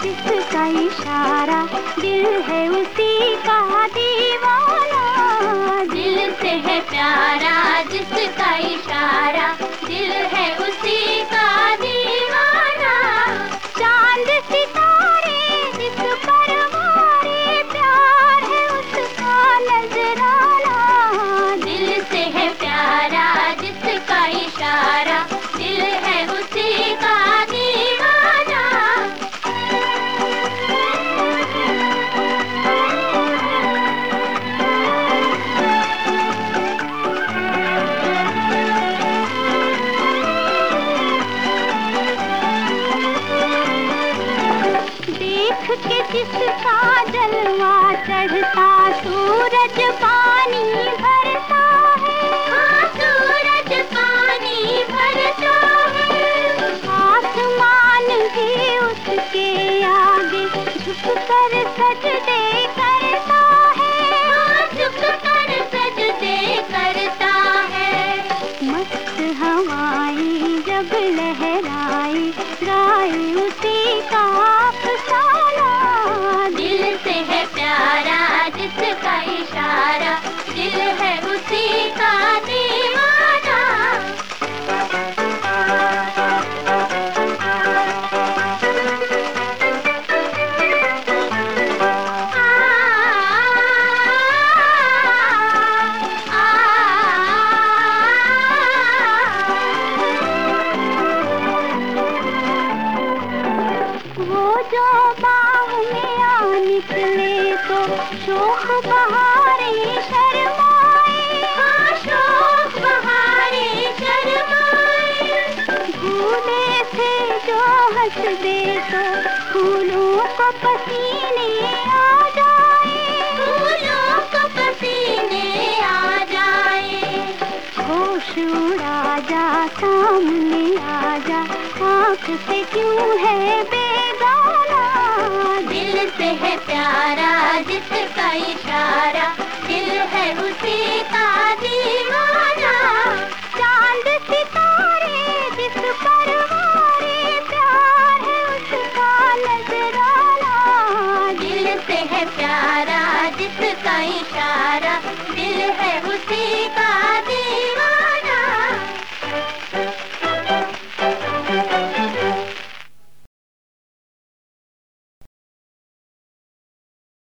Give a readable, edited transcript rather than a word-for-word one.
जिसका इशारा दिल है उसी का दीवाना। दिल से है प्यारा जिसका इशारा दिल है उसी का दीवाना। चांद सितारे जिस पर हमारे प्यार है उसका नजराना। दिल से है प्यारा जिसका इशारा दिल है उसी का दीवाना। देख के जिसका जलवा चढ़ता सूरज पानी भरता है। हाँ सूरज पानी भरता है। आसमान भी उसके आगे झुककर सजदे करता है। हाँ झुककर सजदे करता है। मस्त हवाएं जब लहराए गाए उसी का अफसाना। दिल से है प्यारा जिसका इशारा दिल है उसी का दीवाना। वो जो बाग में आ निकले तो शोख बहारे शर्माए। हाँ शोख बहारे शर्माए। भूले थे जो हंस दे तो फूलों को पसीने आ जाए। फूलों को पसीने आ जाए। होश उड़ा जा सामने आ जा आँख से क्यों है बेगाना। दिल से है प्यारा जिसका इशारा दिल है उसी का दीवाना। चांद सितारे जिस पर हमारे प्यार है उसका नजराना। दिल से है प्यारा जिसका इशारा दिल है उसी